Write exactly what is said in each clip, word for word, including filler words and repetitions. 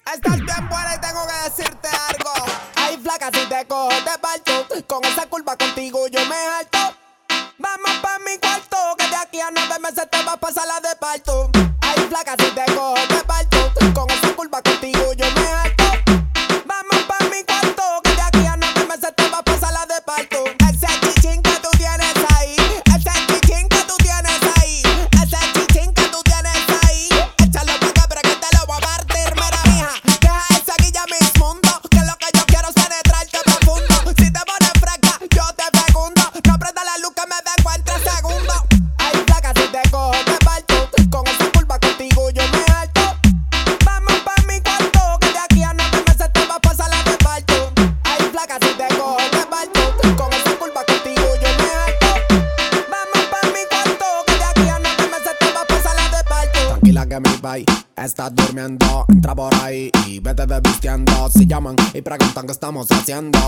Estás bien buena y tengo que decirte algo. Ay, flaca, si te cojo te parto. Con esa curva contigo yo me harto. Vamos pa' mi cuarto, que de aquí a nueve meses te vas a pasar la de parto. Ay, flaca, si te cojo te parto. Con esa curva contigo yo me harto. Vamos pa' mi cuarto, que de aquí a nueve meses te vas a pasar la de parto. Ese chichín que tú tienes ahí, ese chichín que tú tienes ahí, ese chichín que tú tienes ahí, échalo pa' que pero que te lo voy a partir. Mira, mija, deja esa guilla mis mundo, que lo que yo quiero es penetrarte profundo. Si te pones fresca, yo te fecundo. No prenda la luz que me dejo en tres segundos. Ay, flaca, si te cojo te parto. Con esa curva contigo yo me harto. Vamos pa' mi cuarto, que de aquí a nueve meses te va a pasar la de parto. Ay, flaca, si te cojo te parto. Con esa curva contigo yo me harto. Vamos pa' mi cuarto, que de aquí a nueve meses te va a pasar la de parto. Tranquila que mi país está durmiendo. Entra por ahí y vete desvistiendo. Si llaman y preguntan qué estamos haciendo,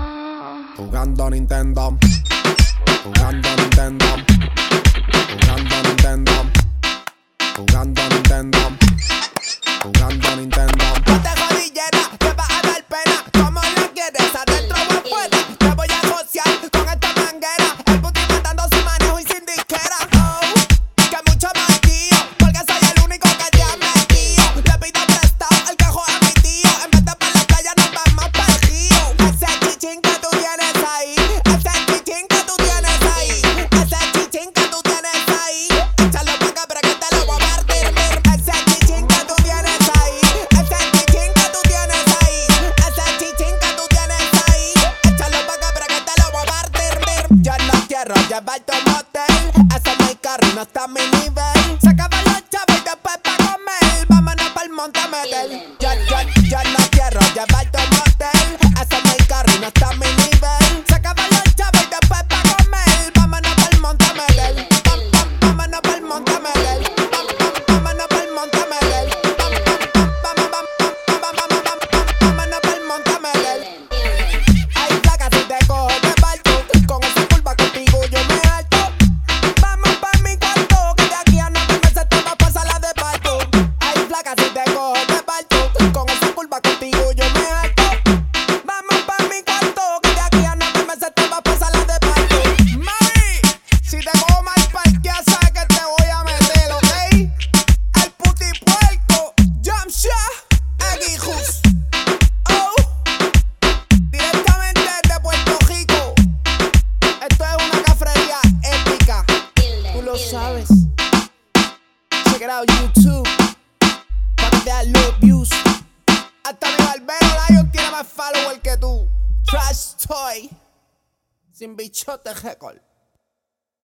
jugando Nintendo, jugando Nintendo, jugando Nintendo, jugando Nintendo, jugando Nintendo. No te jodillera, te vas a dar pena. ¿Cómo la quieres? ¿Adentro o afuera? Te voy a josear con esta manguera. El puti matando sin manejo y sin disquera. Oh, que mucho más tío, porque soy el único que te ha metido. Le pido prestado el cajo a mi tío. En vez de para la playa nos vamos para el río. Ese chichín que tú tienes ahí, ese chichín que tú tienes ahí, ese chichín que tú tienes ahí, échalo pa' acá pero que te lo voy a partir. Ese chichín que tú tienes ahí, ese chichín que tú tienes ahí, ese chichín que tú tienes ahí, échalo pa' acá pero que te lo voy a partir. Yo no quiero llevarte a un motel, ese no hay carro y no está a mi nivel. Se acaban los chavos y después pa' comer, vámonos pa'l monte a meter. Yo, yo, yo no quiero llevarte a un motel, ese no hay carro y no está a mi nivel. Se acaban los chavos y después pa' comer, vámonos pa'l monte a meter. Pam, pam, vámonos pa'l monte a meter. Pam, pam, vámonos pa'l monte a meter. Pam, pam, pam, pam, pam, pam, pam, pam, pam, pam, vámonos pa'l monte a meter. Ay, flaca, si te cojo te parto. Con esa curva contigo yo me harto. Vamos pa' mi cuarto, que de aquí a nueve meses te va a pasar la de parto. Ay, flaca, si te cojo te parto. Con esa curva contigo yo me harto. Vamos pa' mi cuarto, que de aquí a nueve meses te va a pasar la de parto. Mami, si te cojo mal parqueada, sabes que te voy a meter, ¿ok? El puti puerco, Jamsha, Aguijus. Oh, directamente desde Puerto Rico. Esto es una cafrería épica. Tú lo sabes. Check it out YouTube. Pa' que te das los views. Hasta mi barbero Lion tiene más follower que tú. Trash Toy. Sin bichote record.